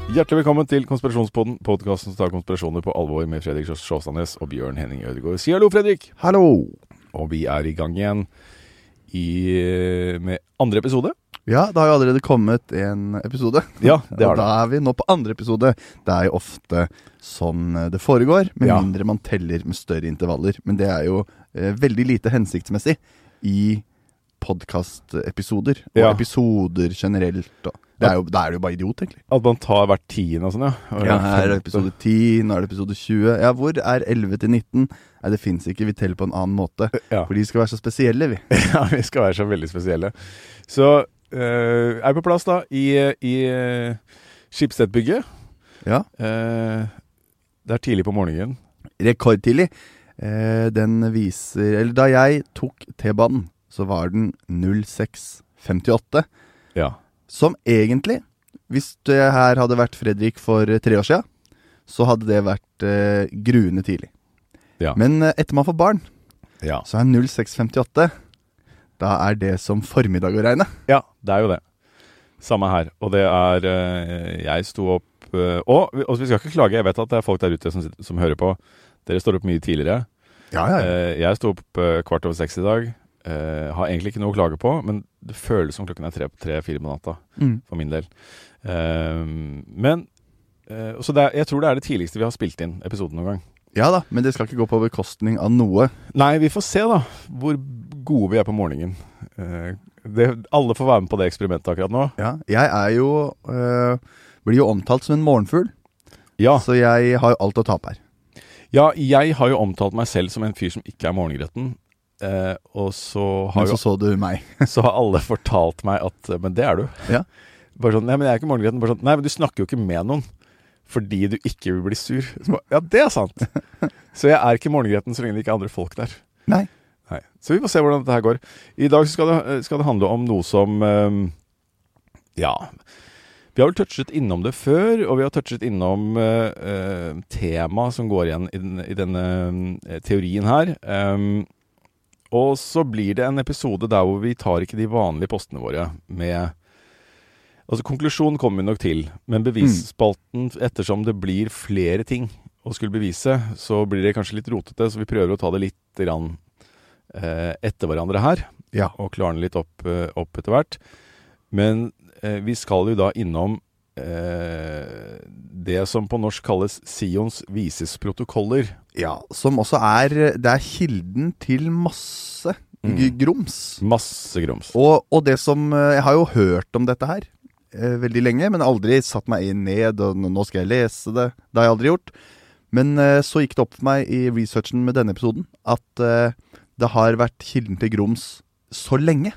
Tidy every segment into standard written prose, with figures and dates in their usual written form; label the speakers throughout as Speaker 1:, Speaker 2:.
Speaker 1: Hjertelig velkommen til Konspirasjonspodden, podcasten som tar konspirasjoner på alvor med Fredrik Sjåsandnes og Bjørn Henning Ødegaard. Si hallo, Fredrik!
Speaker 2: Hallo!
Speaker 1: Og vi er i gang igjen med andre episode.
Speaker 2: Ja, det har jo allerede kommet en episode.
Speaker 1: Ja, det har
Speaker 2: og da er vi nå på andre episode. Det er jo ofte sånn det foregår, med mindre man teller med større intervaller. Men det er jo veldig lite hensiktsmessig i podcast-episoder, og episoder generelt, og da er det jo bare idiot, egentlig.
Speaker 1: At man tar hvert 10. og sånn, ja.
Speaker 2: Ja, her er episode 10, nå er det episode 20. Ja, hvor er 11 til 19? Nei, det finnes ikke, vi teller på en annen måte. Ja. For de skal være så spesielle, vi.
Speaker 1: Ja, vi skal være så veldig spesielle. Så er vi på plass da, i Schibsted-bygget.
Speaker 2: Ja.
Speaker 1: Det er tidlig på morgenen.
Speaker 2: Rekordtidlig. Den viser, eller da jeg tok T-banen, så var den 06:58.
Speaker 1: Ja.
Speaker 2: Som egentlig, hvis det her hadde vært Fredrik for 3 år siden, så hadde det vært gruende tidlig.
Speaker 1: Ja.
Speaker 2: Men etter man får barn, så er 06:58, da er det som formiddag å regne.
Speaker 1: Ja, det er jo det. Samme her. Og det er, jeg sto opp, og vi skal ikke klage, jeg vet at det er folk der ute som hører på. Dere står opp mye tidligere.
Speaker 2: Ja.
Speaker 1: Jeg sto opp 6:15 i dag. Har egentlig ikke noe å klage på, men det føles som klokken er 3-4 på natta, for min del. Så jeg tror det er det tidligste vi har spilt inn episoden noen gang.
Speaker 2: Ja da, men det skal ikke gå på bekostning av noe.
Speaker 1: Nei, vi får se da, hvor gode vi er på morgenen. Alle får være med på det eksperimentet akkurat nå.
Speaker 2: Ja, jeg er jo, blir jo omtalt som en morgenfugl, så jeg har jo alt å tape her.
Speaker 1: Ja, jeg har jo omtalt meg selv som en fyr som ikke er morgengretten. Og så har
Speaker 2: så du meg.
Speaker 1: Så har alle fortalt meg at men det er du.
Speaker 2: Ja.
Speaker 1: Bare sånn, nei, men jeg er ikke morgengretten. Bare sånn, nei, men du snakker jo ikke med noen fordi du ikke vil bli sur. Så, ja, det er sant. Så jeg er ikke morgengretten så lenge det ikke er andre folk der.
Speaker 2: Nei.
Speaker 1: Så vi får se hvordan dette her går. I dag skal det handle om noe som vi har vel touchet innom det før, og vi har touchet innom tema som går igjen i denne teorien her. Og så blir det en episode der hvor vi tar ikke de vanlige postene våre med... Altså konklusjonen kommer vi nok til, men bevisspalten, ettersom det blir flere ting å skulle bevise, så blir det kanskje litt rotete, så vi prøver å ta det litt etter hverandre her, og klare den litt opp etter hvert. Men vi skal jo da innom det som på norsk kalles Sions vises protokoller.
Speaker 2: Ja, som også det er kilden til masse grums.
Speaker 1: Masse grums.
Speaker 2: Og det som, jeg har jo hørt om dette her veldig lenge, men aldri satt meg ned, og nå skal jeg lese det. Det har jeg aldri gjort. Men så gikk det opp for meg i researchen med denne episoden, at det har vært kilden til grums så lenge.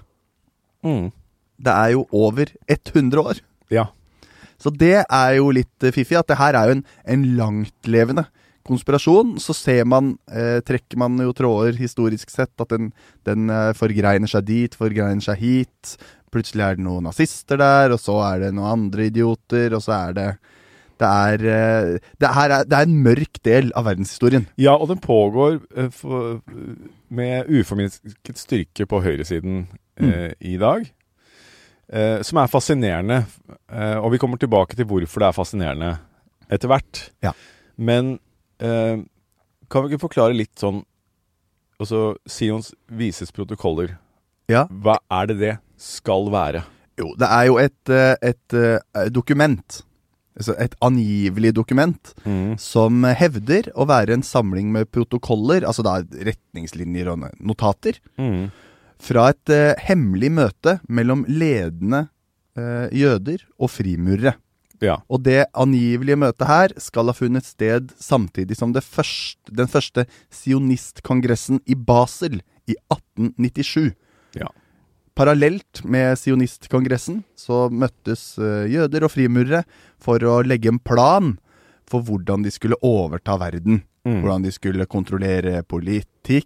Speaker 2: Det er jo over 100 år.
Speaker 1: Ja.
Speaker 2: Så det er jo litt fiffig, at det her er jo en langtlevende konspirasjon. Så trekker man jo tråder historisk sett, at den forgreiner seg dit, forgreiner seg hit. Plutselig er det noen nazister der, og så er det noen andre idioter, og så er det er en mørk del av verdenshistorien. Ja,
Speaker 1: og den pågår med uforminsket styrke på høyresiden i dag. Som er fascinerende, og vi kommer tilbake til hvorfor det er fascinerende etter hvert.
Speaker 2: Ja. Men
Speaker 1: kan vi ikke forklare litt sånn, altså Sions vises protokoller, hva er det skal være?
Speaker 2: Jo, det er jo et dokument, altså et angivelig dokument, som hevder å være en samling med protokoller, altså da retningslinjer og notater, fra et hemmelig møte mellom ledende jøder og frimurere.
Speaker 1: Ja.
Speaker 2: Og det angivelige møtet her skal ha funnet sted samtidig som den første sionistkongressen i Basel i 1897.
Speaker 1: Ja.
Speaker 2: Parallelt med sionistkongressen så møttes jøder og frimurere for å legge en plan for hvordan de skulle overta verden. Hvordan de skulle kontrollere politikk,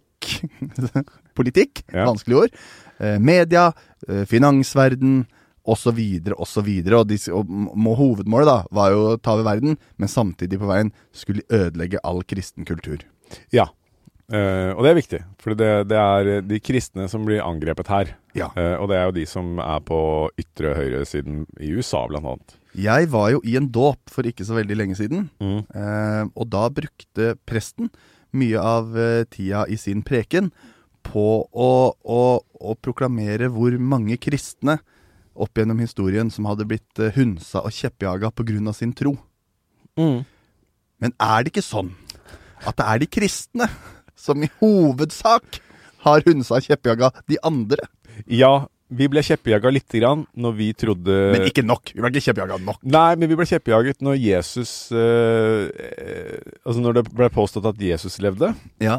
Speaker 2: vanskelig ord, media, finansverden, og så videre, og så videre. Og hovedmålet da var jo å ta over verden, men samtidig på veien skulle ødelegge all kristen kultur.
Speaker 1: Ja, og det er viktig, for det er de kristne som blir angrepet her.
Speaker 2: Ja.
Speaker 1: Og det er jo de som er på ytre høyre siden i USA blant annet.
Speaker 2: Jeg var jo i en dåp for ikke så veldig lenge siden, og da brukte presten mye av tida i sin preken på å proklamere hvor mange kristne opp gjennom historien som hadde blitt hunsa og kjeppjaga på grunn av sin tro. Men det ikke sånn at det de kristne som i hovedsak har hunsa og kjeppjaga de andre?
Speaker 1: Ja, vi ble kjeppjaga litt grann når vi trodde...
Speaker 2: Men ikke nok, vi ble ikke kjeppjaga nok.
Speaker 1: Nei, men vi ble kjeppjaget når Jesus... altså når det ble påstått at Jesus levde.
Speaker 2: Ja.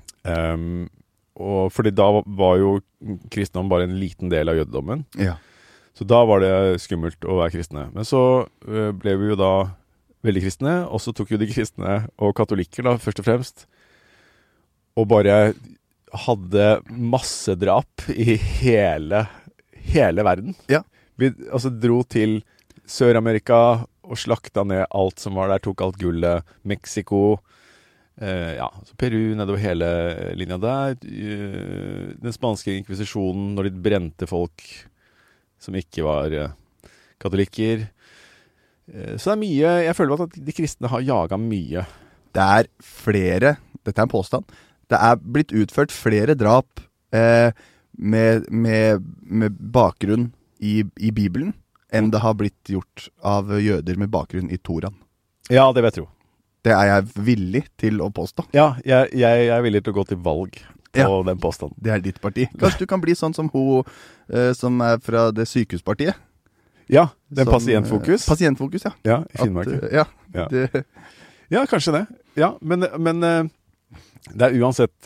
Speaker 1: Og fordi da var jo kristendom bare en liten del av jødedommen.
Speaker 2: Ja.
Speaker 1: Så da var det skummelt å være kristne. Men så ble vi jo da veldig kristne, og så tok jo de kristne og katolikker da, først og fremst, og bare hadde masse drap i hele verden.
Speaker 2: Ja.
Speaker 1: Vi altså dro til Sør-Amerika og slakta ned alt som var der, tok alt gullet, Mexico, så Peru nedover hele linja der, den spanske inkvisisjonen når de brente folk som ikke var katolikker. Så det mye, jeg føler at de kristne har jaget mye.
Speaker 2: Det flere, dette en påstand, det blitt utført flere drap med bakgrunn i Bibelen enn det har blitt gjort av jøder med bakgrunn i Toran.
Speaker 1: Ja, det vet jeg jo.
Speaker 2: Det jeg villig til å påstå.
Speaker 1: Ja, jeg villig til å gå til valg på den påstanden.
Speaker 2: Det ditt parti. Kanskje du kan bli sånn som hun som fra det sykehuspartiet?
Speaker 1: Ja, den Pasientfokus.
Speaker 2: Pasientfokus, ja.
Speaker 1: Ja, i Finnmark. Ja, kanskje det. Ja, men det uansett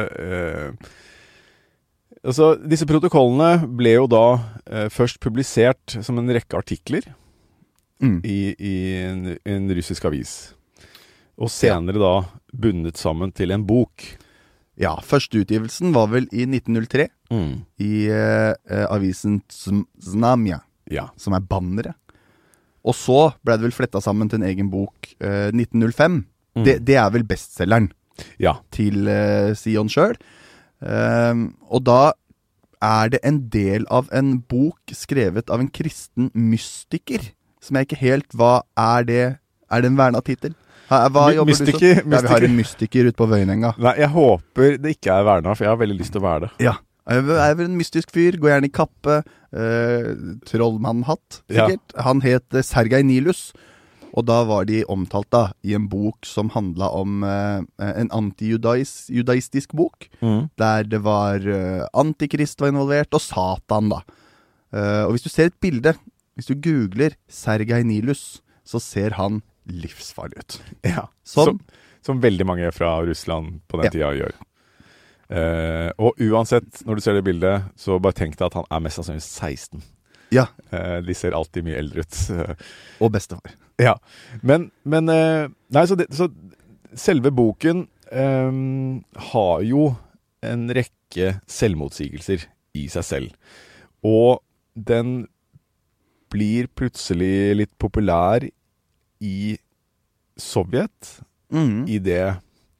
Speaker 1: altså, disse protokollene ble jo da først publisert som en rekke artikler i en russisk avis. Og senere da bundet sammen til en bok.
Speaker 2: Ja, første utgivelsen var vel i 1903 i avisen Znamia, som bannere. Og så ble det vel flettet sammen til en egen bok 1905. Det vel bestselgeren til Sion selv. Og da det en del av en bok skrevet av en kristen mystiker, som jeg ikke helt, hva det? Det en vernet titel? Hva jobber
Speaker 1: mystiker,
Speaker 2: du som? Ja, vi har en mystiker ute på Vøyenenga.
Speaker 1: Nei, jeg håper det ikke vernet, for jeg har veldig lyst til å være det.
Speaker 2: Ja, jeg vel en mystisk fyr, går gjerne i kappe, trollmannhatt, sikkert. Ja. Han het Sergei Nilus, og da var de omtalt da, i en bok som handlet om en anti-judaistisk bok, der det var antikrist var involvert, og Satan da. Og hvis du ser et bilde, hvis du googler Sergei Nilus, så ser han livsfarlig ut.
Speaker 1: Ja, som veldig mange fra Russland på den tida gjør. Og uansett, når du ser det bildet, så bare tenk deg at han mest sannsynlig 16.
Speaker 2: Ja.
Speaker 1: De ser alltid mye eldre ut.
Speaker 2: Og bestefar.
Speaker 1: Ja, men nei, så selve boken har jo en rekke selvmotsigelser i seg selv. Og den blir plutselig litt populær i Sovjet, i det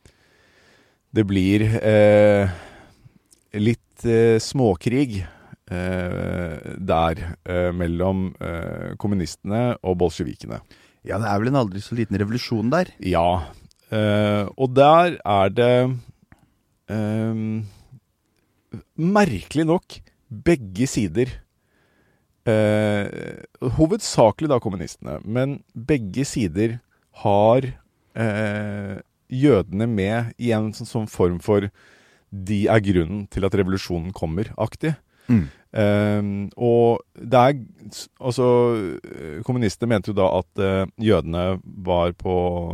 Speaker 1: blir litt småkrig der mellom kommunistene og bolsjevikene.
Speaker 2: Ja, det vel en aldri så liten revolusjon der.
Speaker 1: Ja, og der det merkelig nok begge sider, hovedsakelig da kommunistene, men begge sider har jødene med i en sånn form for de grunnen til at revolusjonen kommer-aktig. Og det altså kommunistene mente jo da at jødene var på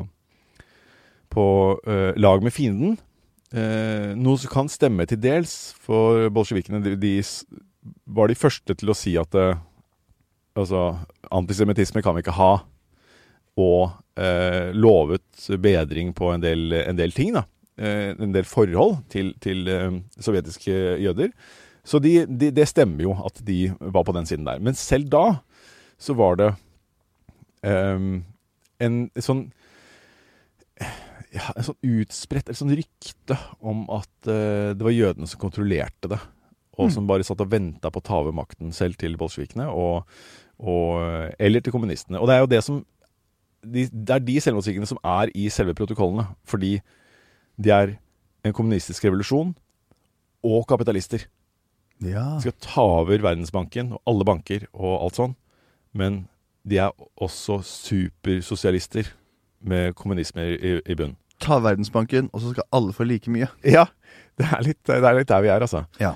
Speaker 1: lag med fienden, noe som kan stemme til dels, for bolsjevikene de var de første til å si at altså, antisemitisme kan vi ikke ha, og lovet bedring på en del ting da, en del forhold til sovjetiske jøder. Så det stemmer jo at de var på den siden der. Men selv da så var det en sånn utspredt, et sånn rykte om at det var jødene som kontrollerte det, og som bare satt og ventet på å ta over makten selv til bolsjevikene, eller til kommunistene. Og det er jo det som det er de selvmotsigelsene som er i selve protokollene, fordi de er en kommunistisk revolusjon og kapitalister.
Speaker 2: Ja.
Speaker 1: De skal ta over Verdensbanken og alle banker og alt sånn, men de er også supersosialister med kommunisme i bunn.
Speaker 2: Ta Verdensbanken, og så skal alle få like mye.
Speaker 1: Ja, det er litt der vi er, altså.
Speaker 2: Ja.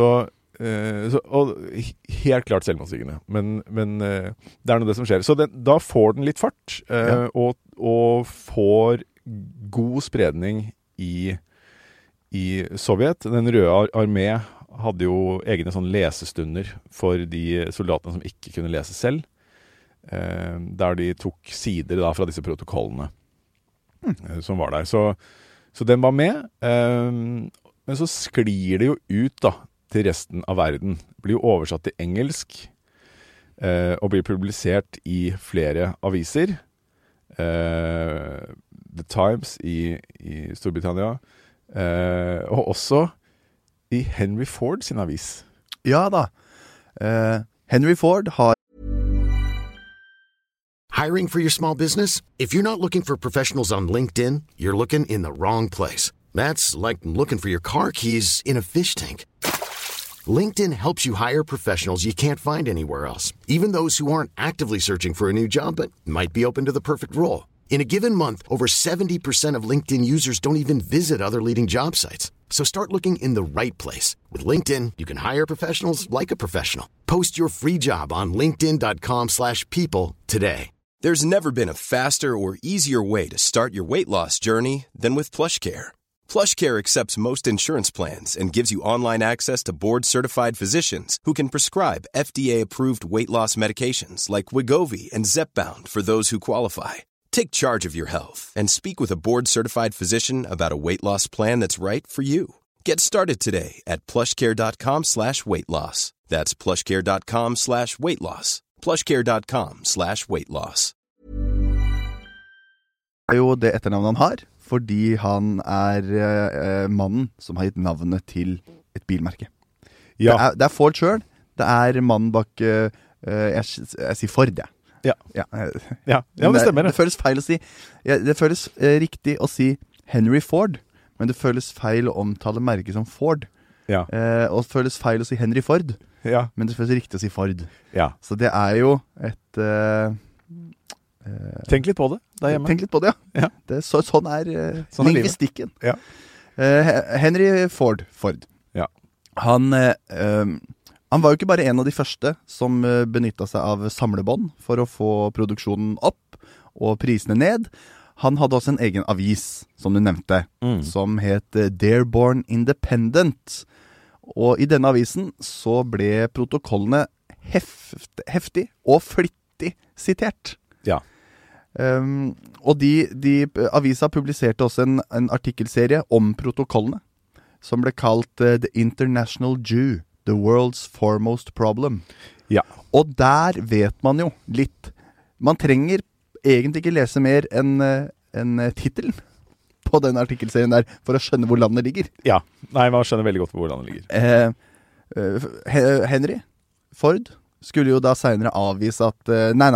Speaker 1: Og helt klart selvmotsigende, men det er noe det som skjer. Så da får den litt fart, og får god spredning i Sovjet. Den røde armé hadde jo egne sånn lesestunder for de soldatene som ikke kunne lese selv, der de tok sider da fra disse protokollene som var der. Så den var med, men så sklir det jo ut da til resten av verden. Blir jo oversatt til engelsk og blir publisert i flere aviser. The Times i Storbritannia, og også i Henry Ford sin avis.
Speaker 2: Ja da. Henry Ford har
Speaker 3: Hiring for your small business? If you're not looking for professionals on LinkedIn, you're looking in the wrong place. That's like looking for your car keys in a fish tank. LinkedIn helps you hire professionals you can't find anywhere else, even those who aren't actively searching for a new job but might be open to the perfect role. In a given month, over 70% of LinkedIn users don't even visit other leading job sites. So start looking in the right place. With LinkedIn, you can hire professionals like a professional. Post your free job on linkedin.com/people today.
Speaker 4: There's never been a faster or easier way to start your weight loss journey than with PlushCare. PlushCare accepts most insurance plans and gives you online access to board-certified physicians who can prescribe FDA-approved weight loss medications like Wegovy and Zepbound for those who qualify. Take charge of your health and speak with a board-certified physician about a weight loss plan that's right for you. Get started today at plushcare.com/weightloss. That's plushcare.com/weightloss. plushcare.com/weightloss.
Speaker 2: Det er jo det etternavnet han har, fordi han mannen som har gitt navnet til et bilmerke.
Speaker 1: Ja.
Speaker 2: Det er Ford selv. Det er mannen bak, jeg sier Ford, ja.
Speaker 1: Ja, det stemmer.
Speaker 2: Det føles feil å si. Det føles riktig å si Henry Ford, men det føles feil å omtale merket som Ford.
Speaker 1: Ja.
Speaker 2: Og det føles feil å si Henry Ford, men det føles riktig å si Ford.
Speaker 1: Ja.
Speaker 2: Så det er jo et...
Speaker 1: Tenk litt på det der hjemme.
Speaker 2: Tenk litt på det, ja. Sånn er lingvistikken.
Speaker 1: Ja.
Speaker 2: Henry Ford. Ja. Han var jo ikke bare en av de første som benyttet seg av samlebånd for å få produksjonen opp og prisene ned. Han hadde også en egen avis, som du nevnte, som het Dearborn Independent. Og i denne avisen så ble protokollene heftig og flittig sitert.
Speaker 1: Ja.
Speaker 2: Og avisa publiserte også en artikkelserie om protokollene, som ble kalt The International Jew, The World's Foremost Problem.
Speaker 1: Ja.
Speaker 2: Og der vet man jo litt. Man trenger egentlig ikke lese mer enn titelen på den artikkelserien der, for å skjønne hvor landet ligger.
Speaker 1: Ja, nei, man skjønner veldig godt hvor landet ligger.
Speaker 2: Henry Ford skulle jo da senere avvise at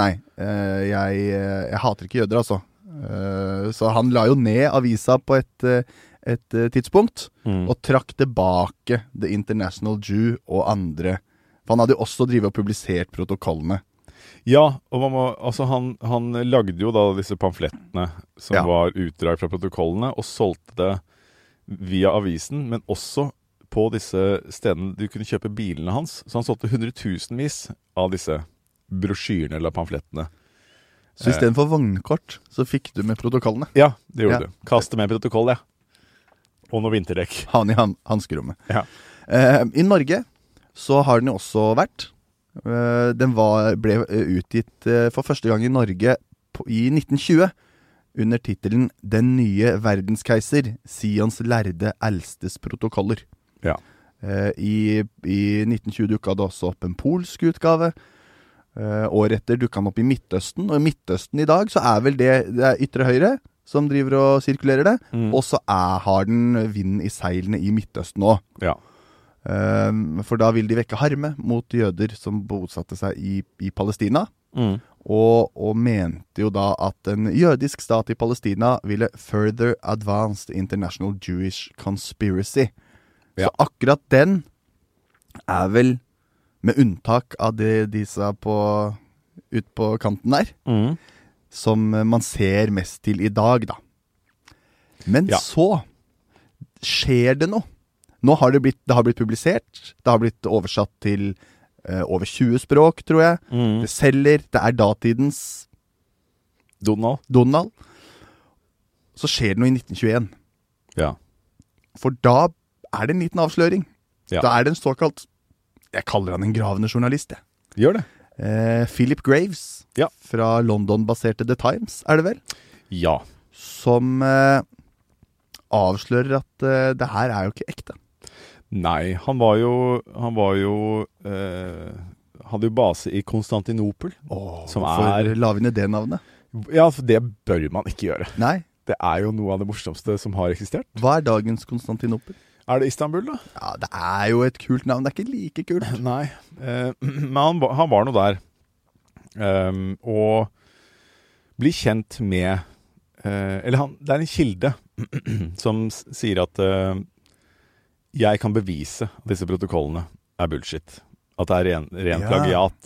Speaker 2: jeg hater ikke jøder, altså. Så han la jo ned avisa på et tidspunkt, og trakk tilbake The International Jew og andre. For han hadde jo også drivet og publisert protokollene.
Speaker 1: Ja, og han lagde jo da disse pamflettene som var utdrag fra protokollene, og solgte det via avisen, men også på disse stedene du kunne kjøpe bilene hans. Så han solgte 100,000-vis av disse brosjyrene eller pamflettene.
Speaker 2: Så i stedet for vognkort, så fikk du med protokollene?
Speaker 1: Ja, det gjorde du. Kaste med protokoll, ja. Og noe vinterdekk.
Speaker 2: Han i hanskerommet.
Speaker 1: Ja.
Speaker 2: I Norge så har den jo også vært. Den ble utgitt for første gang i Norge i 1920 under titelen Den nye verdenskeiser, Sions lærde eldstes protokoller.
Speaker 1: Ja.
Speaker 2: I 1920 dukket det også opp en polsk utgave. Året etter dukket han opp i Midtøsten, og i Midtøsten i dag så vel det er ytre høyre som driver og sirkulerer det, og så har den vind i seilene i Midtøsten også.
Speaker 1: Ja.
Speaker 2: For da vil de vekke harme mot jøder som bosatte seg i Palestina. Og mente jo da at en jødisk stat i Palestina ville further advance the international Jewish conspiracy. Så akkurat den er vel, med unntak av det de sa ut på kanten der, som man ser mest til i dag da. Men så skjer det noe. Nå har det har blitt publisert, det har blitt oversatt til over 20 språk, tror jeg. Det selger, det er datidens Donald. Så skjer det noe i 1921.
Speaker 1: Ja.
Speaker 2: For da er det en liten avsløring.
Speaker 1: Ja.
Speaker 2: Da er det en såkalt, jeg kaller han en gravende journalist, jeg.
Speaker 1: Gjør det.
Speaker 2: Philip Graves, fra London-baserte The Times, er det vel?
Speaker 1: Ja.
Speaker 2: Som avslører at det her er jo ikke ekte.
Speaker 1: Nei, han hadde jo base i Konstantinopel. Som
Speaker 2: Hvorfor la vi ned det navnet?
Speaker 1: Ja, for det bør man ikke gjøre.
Speaker 2: Nei.
Speaker 1: Det er jo noe av det morsomste som har eksistert.
Speaker 2: Hva er dagens Konstantinopel?
Speaker 1: Er det Istanbul da?
Speaker 2: Ja, det er jo et kult navn, det er ikke like kult.
Speaker 1: Nei, men han var noe der. Og bli kjent med, det er en kilde som sier at jeg kan bevise at disse protokollene er bullshit. At det er ren plagiat.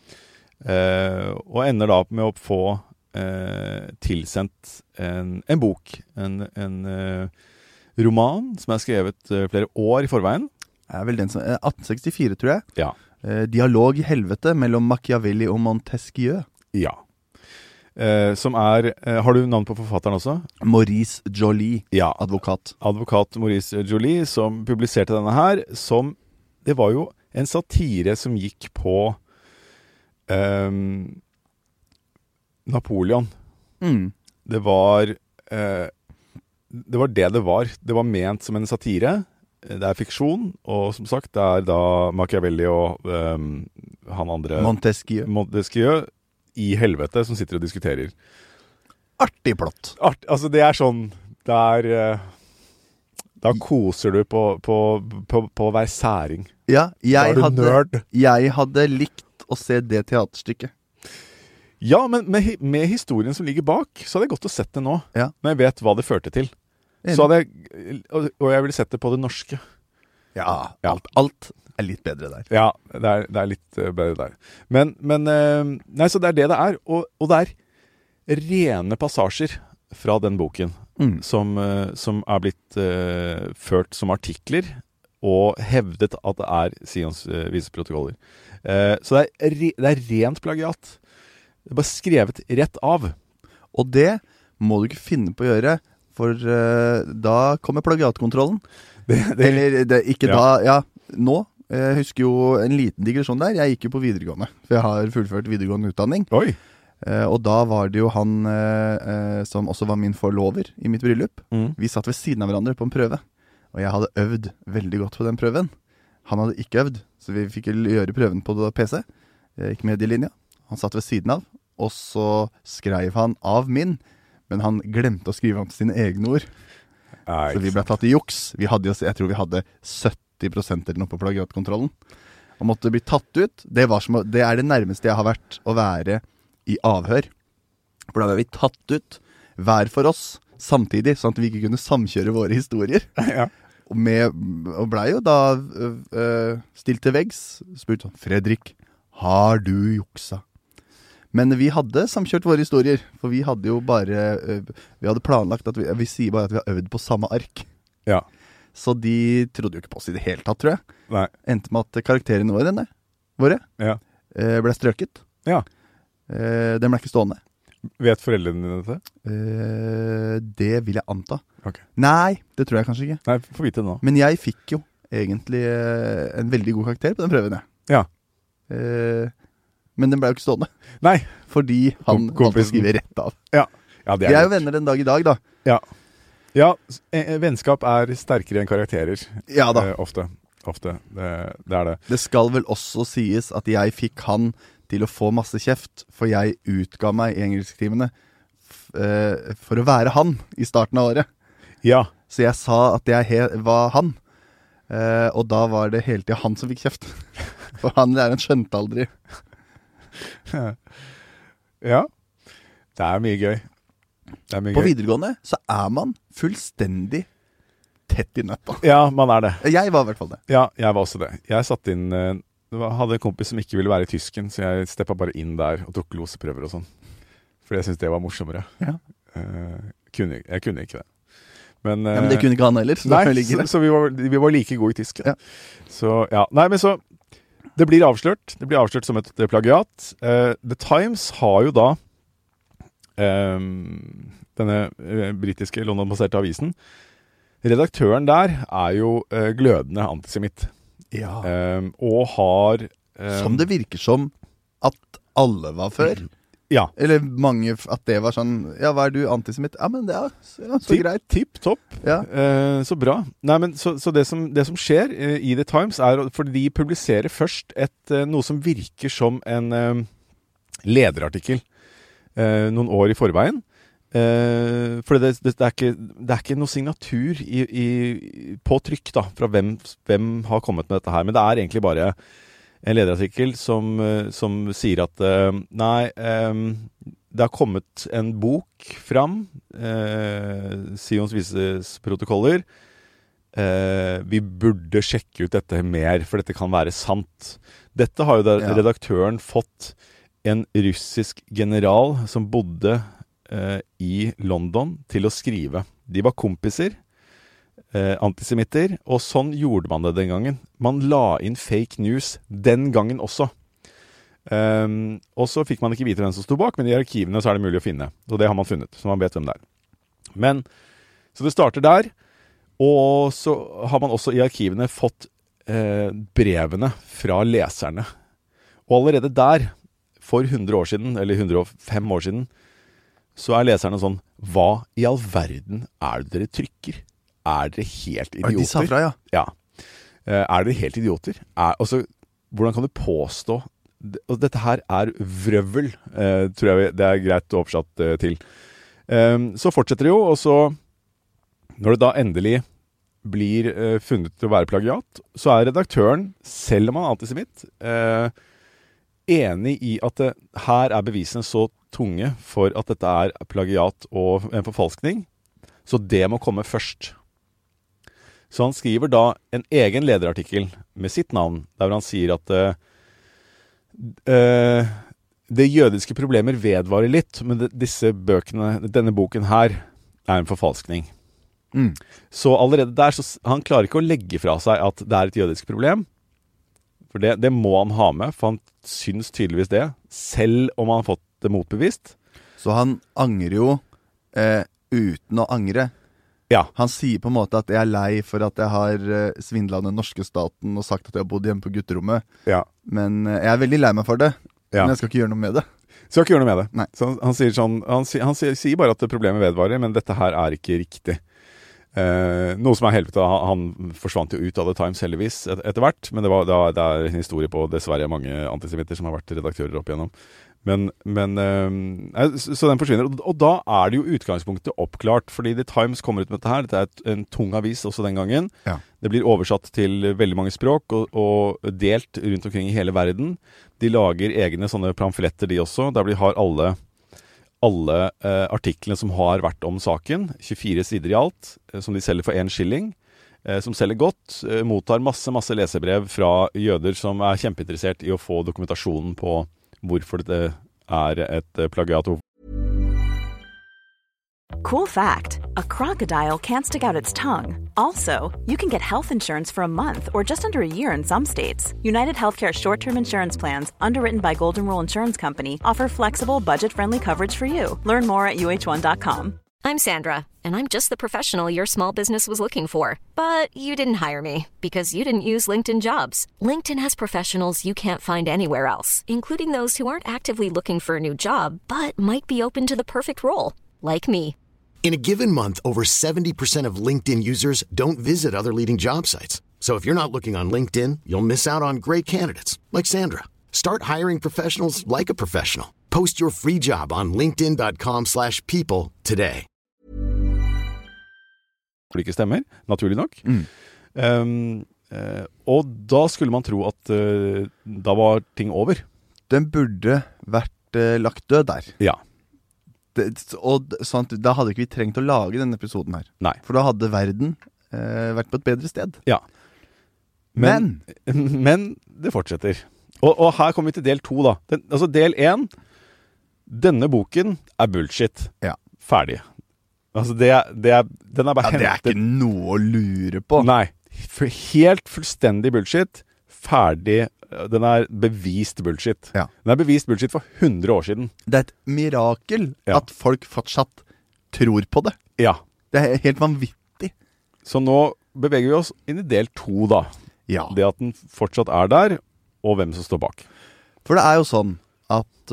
Speaker 1: Og ender da med å få tilsendt en bok, en roman som er skrevet flere år i forveien.
Speaker 2: Det er vel den som 1864, tror jeg.
Speaker 1: Ja.
Speaker 2: Dialog i helvete mellom Machiavelli og Montesquieu.
Speaker 1: Ja. Som har du navn på forfatteren også?
Speaker 2: Maurice Joly, advokat.
Speaker 1: Advokat Maurice Joly, som publiserte denne her, det var jo en satire som gikk på Napoleon. Det var det var. Det var ment som en satire. Det er fiksjon, og som sagt, det er da Machiavelli og han andre Montesquieu i helvete som sitter og diskuterer.
Speaker 2: Artig plott.
Speaker 1: Altså det er sånn, da koser du på å være særing.
Speaker 2: Ja, jeg hadde likt å se det teaterstykket.
Speaker 1: Ja, men med historien som ligger bak, så hadde jeg gått og sett det nå.
Speaker 2: Ja.
Speaker 1: Når jeg vet hva det førte til. Så hadde jeg, og jeg ville sett det på det norske.
Speaker 2: Ja. Alt er litt bedre der.
Speaker 1: Ja, det er litt bedre der. Men nei, så det er det er. Og det er rene passasjer fra den boken som er blitt ført som artikler og hevdet at det er Sions viseprotokoller. Så det er rent plagiat. Det er bare skrevet rett av.
Speaker 2: Og det må du ikke finne på å gjøre, for da kommer plagiatkontrollen. Nå. Jeg husker jo en liten digresjon der. Jeg gikk jo på videregående, for jeg har fullført videregående utdanning.
Speaker 1: Oi!
Speaker 2: Og da var det jo han som også var min forlover i mitt bryllup. Vi satt ved siden av hverandre på en prøve, og jeg hadde øvd veldig godt på den prøven. Han hadde ikke øvd, så vi fikk gjøre prøven på PC. Ikke med i linja. Han satt ved siden av, og så skrev han av min, men han glemte å skrive om sine egne ord. Så vi ble tatt i juks. Jeg tror vi hadde 70% eller noe på plagiatkontrollen. Og måtte bli tatt ut. Det er det nærmeste jeg har vært å være i avhør. For da var vi tatt ut hver for oss samtidig, sånn at vi ikke kunne samkjøre våre historier.
Speaker 1: Ja.
Speaker 2: Og ble jo da stilt til veggs. Spurt sånn, Fredrik, har du juksa? Men vi hadde samkjørt våre historier, for vi hadde jo bare vi hadde planlagt at vi sier bare at vi har øvd på samme ark.
Speaker 1: Ja.
Speaker 2: Så de trodde jo ikke på oss i det hele tatt, tror jeg.
Speaker 1: Nei.
Speaker 2: Endte med at karakterene våre ble strøket.
Speaker 1: Ja.
Speaker 2: Den ble ikke stående.
Speaker 1: Vet foreldrene dine dette?
Speaker 2: Det vil jeg anta.
Speaker 1: Okay.
Speaker 2: Nei, det tror jeg kanskje ikke.
Speaker 1: Nei, få vite det nå.
Speaker 2: Men jeg fikk jo egentlig en veldig god karakter på den prøven,
Speaker 1: Ja.
Speaker 2: Men den ble jo ikke stående.
Speaker 1: Nei.
Speaker 2: Fordi han valgte å skrive rett av.
Speaker 1: Ja.
Speaker 2: Vi er jo venner den dag i dag, da.
Speaker 1: Ja, vennskap er sterkere enn karakterer.
Speaker 2: Ja da.
Speaker 1: Ofte. Det er det.
Speaker 2: Det skal vel også sies at jeg fikk han til å få masse kjeft, for jeg utga meg i engelsktimene for å være han i starten av året.
Speaker 1: Ja.
Speaker 2: Så jeg sa at jeg var han. Og da var det hele tiden han som fikk kjeft. For han læreren skjønte aldri.
Speaker 1: Ja, det er mye gøy.
Speaker 2: På videregående så er man fullstendig tett i nøtta.
Speaker 1: Ja, man er det.
Speaker 2: Jeg var I hvert fall det.
Speaker 1: Ja, jeg var også det. Jeg satt inn, hadde en kompis som ikke ville være I tysken, så jeg steppet bare inn der og tok loseprøver og sånn. For jeg synes det var morsommere.
Speaker 2: Ja.
Speaker 1: Jeg kunne ikke det. Men
Speaker 2: det kunne ikke han heller.
Speaker 1: Så vi var like gode I tysken.
Speaker 2: Ja.
Speaker 1: Så, ja. Nei, men så, det blir avslørt som et plagiat. The Times har jo da denne britiske London-baserte avisen. Redaktøren der jo glødende antisemitt.
Speaker 2: Ja.
Speaker 1: Og har
Speaker 2: som det virker som at alle var før.
Speaker 1: Ja.
Speaker 2: Eller mange, at det var sånn, ja, hva du antisemitt? Ja, men det så greit.
Speaker 1: Tipp, topp.
Speaker 2: Ja.
Speaker 1: Så bra. Nei, men så det som skjer I The Times fordi de publiserer først noe som virker som en lederartikkel noen år I forveien. For det ikke noe signatur på trykk da, fra hvem har kommet med dette her, men det egentlig bare en lederartikkel som sier at det har kommet en bok fram, Sions vises protokoller. Vi burde sjekke ut dette mer, for dette kan være sant. Dette har jo redaktøren fått en russisk general som bodde I London til å skrive. De var kompiser, antisemitter, og sånn gjorde man det den gangen. Man la inn fake news den gangen også. Og så fikk man ikke vite hvem som stod bak, men I arkivene så det mulig å finne. Og det har man funnet, så man vet hvem det Men, så det starter der, og så har man også I arkivene fått brevene fra leserne. Og allerede der, for 100 år siden, eller 105 år siden, så leserne sånn, hva I all verden det dere trykker? Dere helt idioter?
Speaker 2: De sa fra, ja.
Speaker 1: Ja. Dere helt idioter? Altså, hvordan kan du påstå? Og dette her vrøvel, tror jeg det greit oversatt til. Så fortsetter det jo, og så, når det da endelig blir funnet til å være plagiat, så redaktøren, selv om han antisemitt, enig I at her bevisene så tunge for at dette plagiat og en forfalskning, så det må komme først. Så han skriver da en egen lederartikkel med sitt navn, der han sier at det jødiske problemer vedvarer litt, men denne boken her en forfalskning. Så allerede der, så han klarer ikke å legge fra seg at det et jødisk problem, for det må han ha med, for han syns tydeligvis det, selv om han har fått det motbevist.
Speaker 2: Så han angrer jo uten å angre.
Speaker 1: Ja.
Speaker 2: Han sier på en måte at jeg lei for at jeg har svindlet den norske staten og sagt at jeg har bodd hjemme på gutterommet.
Speaker 1: Ja.
Speaker 2: Men jeg veldig lei meg for det, men jeg skal ikke gjøre noe med det.
Speaker 1: Skal ikke gjøre noe med det.
Speaker 2: Nei.
Speaker 1: Så han sier sånn, han sier bare at problemet vedvarer, men dette her ikke riktig. Noe som helvete, han forsvant jo ut av The Times heldigvis etter hvert, men det en historie på dessverre mange antisemitter som har vært redaktører opp igjennom. Så den forsvinner, og da det jo utgangspunktet oppklart, fordi The Times kommer ut med dette her, dette en tung avis også den gangen.
Speaker 2: Ja.
Speaker 1: Det blir oversatt til veldig mange språk og delt rundt omkring I hele verden. De lager egne sånne pamfletter de også, der de har alle artiklene som har vært om saken, 24 sider I alt, som de selger for 1 shilling, som selger godt, mottar masse lesebrev fra jøder som kjempeinteressert I å få dokumentasjonen på hvorfor det et plagiat.
Speaker 5: Cool fact, a crocodile can't stick out its tongue. Also, you can get health insurance for a month or just under a year in some states. United Healthcare short-term insurance plans, underwritten by Golden Rule Insurance Company, offer flexible, budget-friendly coverage for you. Learn more at uh1.com.
Speaker 6: I'm Sandra, and I'm just the professional your small business was looking for. But you didn't hire me because you didn't use LinkedIn Jobs. LinkedIn has professionals you can't find anywhere else, including those who aren't actively looking for a new job, but might be open to the perfect role, like me.
Speaker 3: In a given month, over 70% of LinkedIn users don't visit other leading job sites. So if you're not looking on LinkedIn, you'll miss out on great candidates like Sandra. Start hiring professionals like a professional. Post your free job on linkedin.com/people today.
Speaker 1: Det ikke stemmer, naturlig nok. Og da skulle man tro at da var ting over.
Speaker 2: Den burde vært lagt død der.
Speaker 1: Ja.
Speaker 2: Sånn at da hadde ikke vi trengt å lage denne episoden her.
Speaker 1: Nei.
Speaker 2: For da hadde verden vært på et bedre sted.
Speaker 1: Ja. Men det fortsetter. Og her kommer vi til del 2 da. Altså del 1, denne boken er bullshit.
Speaker 2: Ja.
Speaker 1: Ferdig. Altså den er bare hentet.
Speaker 2: Det er ikke noe å lure på.
Speaker 1: Nei, helt fullstendig bullshit. Ferdig. Den er bevist bullshit.
Speaker 2: Ja.
Speaker 1: Den er bevist bullshit for 100 år siden.
Speaker 2: Det er et mirakel at folk fortsatt tror på det.
Speaker 1: Ja.
Speaker 2: Det er helt vanvittig.
Speaker 1: Så nå beveger vi oss inn i del 2 da.
Speaker 2: Ja.
Speaker 1: Det at den fortsatt er der, og hvem som står bak.
Speaker 2: For det er jo sånn at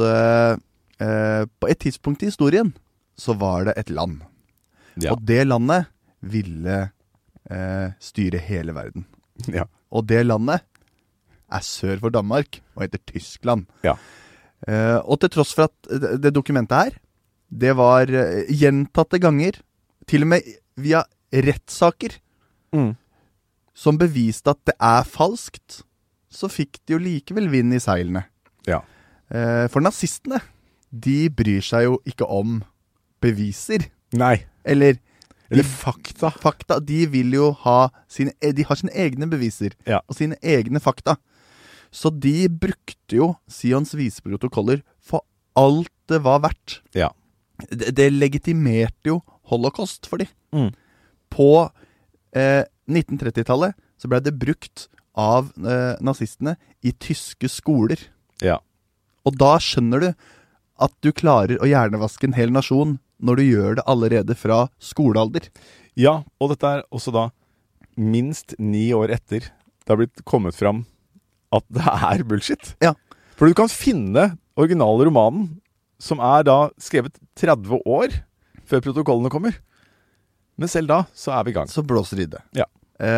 Speaker 2: på et tidspunkt i historien så var det et land.
Speaker 1: Ja.
Speaker 2: Og det landet ville styre hele verden.
Speaker 1: Ja.
Speaker 2: Og det landet er sør for Danmark og heter Tyskland.
Speaker 1: Ja.
Speaker 2: Og til tross for at det dokumentet her, det var gjentatte ganger, til og med via rettssaker, som beviste at det er falskt, så fikk de jo likevel vind i seilene.
Speaker 1: Ja.
Speaker 2: For nazistene, de bryr seg jo ikke om beviser.
Speaker 1: Nei.
Speaker 2: Eller
Speaker 1: fakta.
Speaker 2: Fakta, de vil jo ha de har sine egne beviser, og sine egne fakta. Så de brukte jo Sions viseprotokoller for alt det var verdt.
Speaker 1: Ja.
Speaker 2: Det legitimerte jo holocaust for de. På 1930-tallet så ble det brukt av nazistene i tyske skoler.
Speaker 1: Ja.
Speaker 2: Og da skjønner du at du klarer å hjernevaske en hel nasjon når du gjør det allerede fra skolealder.
Speaker 1: Ja, og dette er også da minst 9 år etter det har blitt kommet fram at det er bullshit.
Speaker 2: Ja.
Speaker 1: For du kan finne originale romanen som er da skrevet 30 år før protokollene kommer. Men selv da så er vi i gang.
Speaker 2: Så blåser de det.
Speaker 1: Ja.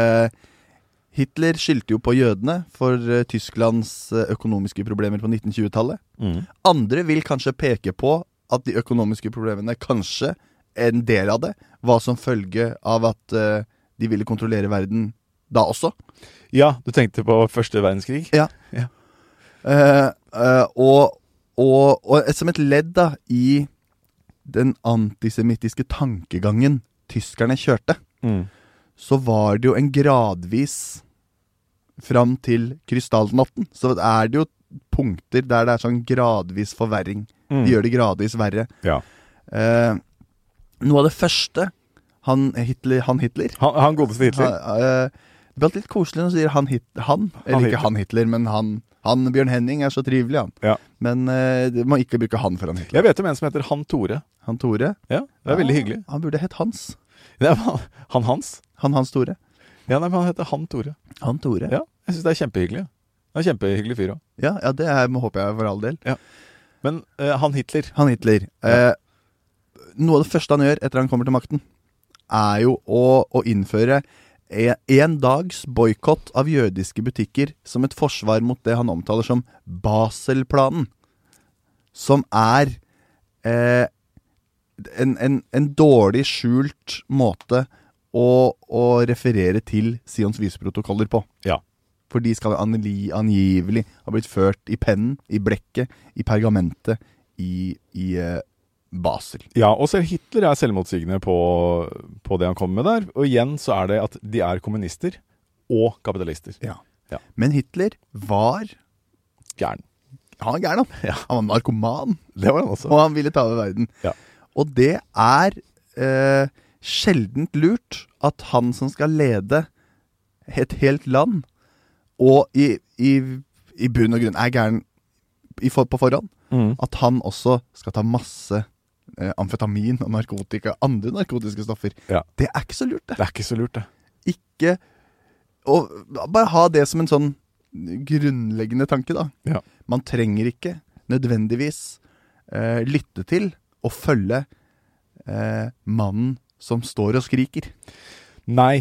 Speaker 2: Hitler skyldte jo på jødene for Tysklands økonomiske problemer på 1920-tallet. Andre vil kanskje peke på at de økonomiske problemene, kanskje en del av det, var som følge av at de ville kontrollere verden da også.
Speaker 1: Ja, du tenkte på første verdenskrig?
Speaker 2: Ja. Og som et ledd da i den antisemittiske tankegangen tyskerne kjørte, så var det jo en gradvis fram til krystallnatten. Så er det jo punkter der det er sånn gradvis forverring. De gjør det gradvis verre.
Speaker 1: Ja.
Speaker 2: Noe av det første han Hitler
Speaker 1: Han godeste Hitler.
Speaker 2: Det blir litt koselig når du sier han eller ikke han Hitler, men han Bjørn Henning er så trivelig, han.
Speaker 1: Ja.
Speaker 2: Men du må ikke bruke han for han Hitler.
Speaker 1: Jeg vet om en som heter Han Tore.
Speaker 2: Han Tore?
Speaker 1: Ja, det er veldig hyggelig.
Speaker 2: Han burde hett Hans.
Speaker 1: Det er han Hans.
Speaker 2: Han Hans Tore.
Speaker 1: Ja, nei, men han heter Han Tore.
Speaker 2: Han Tore?
Speaker 1: Ja, jeg synes det er kjempehyggelig. Det er en kjempehyggelig fyr også.
Speaker 2: Ja, det håper jeg for all del.
Speaker 1: Ja. Men han Hitler.
Speaker 2: Han Hitler. Noe av det første han gjør etter han kommer til makten, er jo å innføre en dags boykott av jødiske butikker som et forsvar mot det han omtaler som Baselplanen, som er en dårlig skjult måte å referere til Sions viseprotokoller på.
Speaker 1: Ja.
Speaker 2: For de skal angivelig ha blitt ført i pennen, i blekket, i pergamentet, i Basel.
Speaker 1: Ja, og selv Hitler er selvmotsigende på det han kommer med der. Og igjen så er det at de er kommunister og kapitalister.
Speaker 2: Ja.
Speaker 1: Ja.
Speaker 2: Men Hitler var
Speaker 1: Gæren.
Speaker 2: Han var gæren, han.
Speaker 1: Ja.
Speaker 2: Han var narkoman.
Speaker 1: Det var han også.
Speaker 2: Og han ville ta over verden.
Speaker 1: Ja.
Speaker 2: Og det er sjeldent lurt at han som skal lede et helt land, og i bunn og grunn er gæren på forhånd, at han også skal ta masse amfetamin og narkotika, andre narkotiske stoffer.
Speaker 1: Ja.
Speaker 2: Det er ikke så lurt, det.
Speaker 1: Det er ikke så lurt, det.
Speaker 2: Ikke, og bare ha det som en sånn grunnleggende tanke da.
Speaker 1: Ja.
Speaker 2: Man trenger ikke nødvendigvis lytte til og følge mannen som står og skriker.
Speaker 1: Nei,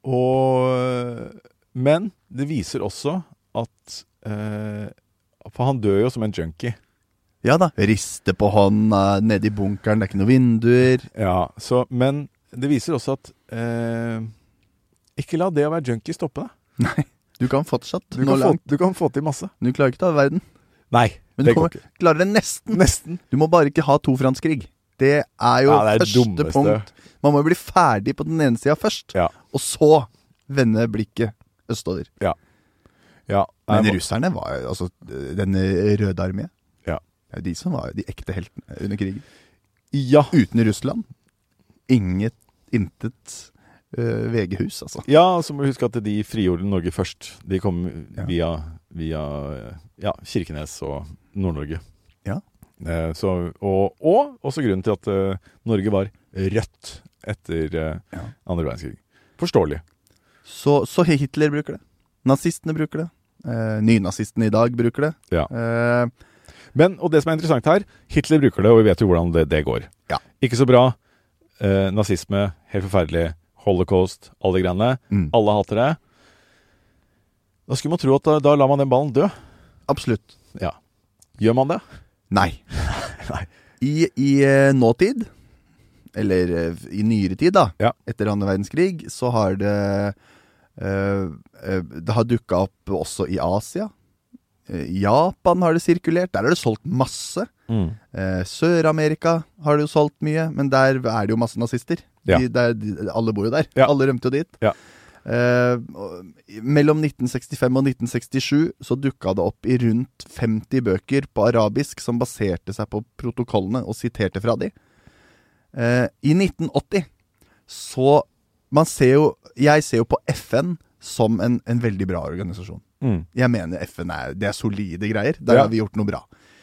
Speaker 1: men det viser også at for han dør jo som en junkie.
Speaker 2: Ja da, riste på hånda, nede i bunkeren, det er ikke noen vinduer.
Speaker 1: Ja, men det viser også at ikke la det å være junkie stoppe deg.
Speaker 2: Nei, du kan fortsatt
Speaker 1: Du kan få til masse.
Speaker 2: Du klarer ikke ta verden.
Speaker 1: Nei,
Speaker 2: Men
Speaker 1: det
Speaker 2: du
Speaker 1: går ikke.
Speaker 2: klarer det nesten.
Speaker 1: Nesten.
Speaker 2: Du må bare ikke ha tofrontskrig. Det er jo
Speaker 1: Ja, det er
Speaker 2: første
Speaker 1: dummeste.
Speaker 2: punkt. Man må bli ferdig på den ene siden først,
Speaker 1: Ja.
Speaker 2: og så vende blikket østover.
Speaker 1: Ja.
Speaker 2: Men
Speaker 1: jeg må-
Speaker 2: russerne var jo, altså, denne røde armé,
Speaker 1: Ja.
Speaker 2: det er jo de som var de ekte heltene under krigen.
Speaker 1: Ja.
Speaker 2: Uten Russland, intet VG-hus, altså.
Speaker 1: Ja, så må vi huske at de frigjorde Norge først. De kom
Speaker 2: Ja.
Speaker 1: via Kirkenes og Nord-Norge.
Speaker 2: Ja.
Speaker 1: Så, og også grunnen til at Norge var rødt etter andre verdenskrig. Forståelig.
Speaker 2: Så Hitler bruker det. Nazistene bruker det. Nynazistene i dag bruker det.
Speaker 1: Ja.
Speaker 2: Eh,
Speaker 1: Men, og det som er interessant her, Hitler bruker det, og vi vet jo hvordan det går.
Speaker 2: Ja.
Speaker 1: Ikke så bra. Nazisme, helt forferdelig. Holocaust, alle de greiene. Alle hater det. Da skulle man tro at da lar man den ballen dø.
Speaker 2: absolutt.
Speaker 1: Ja. Gjør man det?
Speaker 2: Nei.
Speaker 1: Nei.
Speaker 2: I nåtid, eller i nyere tid da,
Speaker 1: Ja.
Speaker 2: etter andre verdenskrig, så har det har dukket opp også i Asia. I Japan har det sirkulert, der har det solgt masse. Sør-Amerika har det jo solgt mye, men der er det jo masse nazister.
Speaker 1: Ja.
Speaker 2: Alle bor jo der.
Speaker 1: Ja.
Speaker 2: Alle rømte jo dit.
Speaker 1: Ja.
Speaker 2: Mellom 1965 og 1967 så dukket det opp i rundt 50 bøker på arabisk som baserte seg på protokollene og siterte fra de. I 1980 så jeg ser jo på FN som en veldig bra organisasjon. Jeg mener FN det er solide greier. Der har vi gjort noe bra.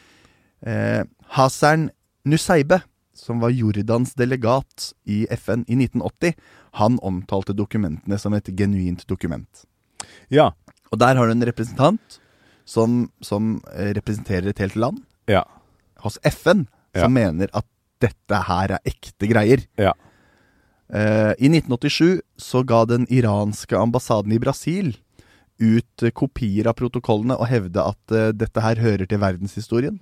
Speaker 2: Hassan Nusaybe, som var Jordans delegat i FN i 1980, han omtalte dokumentene som et genuint dokument.
Speaker 1: Ja.
Speaker 2: Og der har du en representant som representerer et helt land
Speaker 1: Ja.
Speaker 2: hos FN, som
Speaker 1: Ja.
Speaker 2: mener at dette her er ekte greier.
Speaker 1: Ja.
Speaker 2: I 1987 så ga den iranske ambassaden i Brasil ut kopier av protokollene og hevde at dette her hører til verdenshistorien.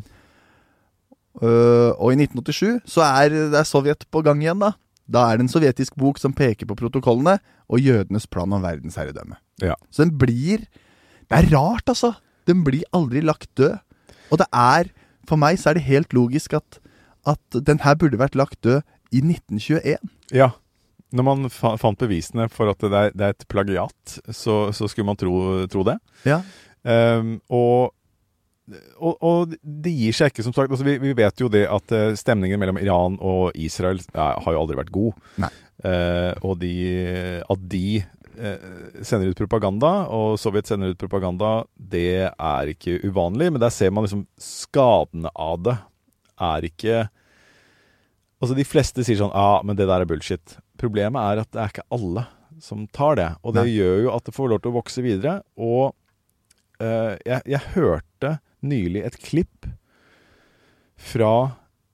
Speaker 2: Og i 1987 så det er Sovjet på gang igjen da. Da det en sovjetisk bok som peker på protokollene og jødenes plan om verdensherredømme.
Speaker 1: Ja.
Speaker 2: Så det er rart altså. Den blir aldri lagt død. Og for meg så det helt logisk at den her burde vært lagt død i 1921.
Speaker 1: Ja. Når man fant bevisene for at det er et plagiat, så skulle man tro det.
Speaker 2: Ja.
Speaker 1: Og det gir seg ikke, som sagt. Altså vi vet jo det at stemningen mellom Iran og Israel har jo aldri vært god.
Speaker 2: Nei.
Speaker 1: Og at de sender ut propaganda, og Sovjet sender ut propaganda, det ikke uvanlig. Men der ser man liksom skadene av det ikke... Altså de fleste sier sånn, men det der bullshit. Problemet at det ikke alle som tar det. Og det gjør jo at det får lov til å vokse videre. Og jeg hørte nylig et klipp fra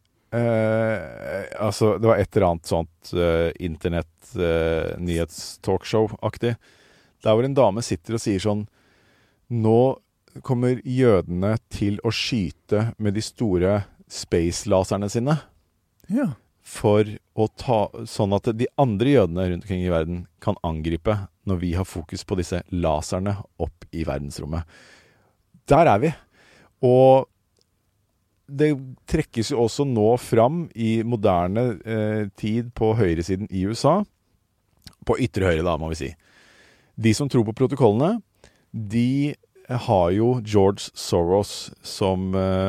Speaker 1: altså det var et eller annet sånt internett nyhetstalkshow-aktig, der hvor en dame sitter og sier sånn: nå kommer jødene til å skyte med de store space-laserne sine for å sånn at de andre jødene rundt omkring i verden kan angripe når vi har fokus på disse laserne opp i verdensrommet. Der vi. Og det trekkes jo også nå fram i moderne tid på høyresiden i USA, på ytre høyre da, må vi si. De som tror på protokollene, de har jo George Soros som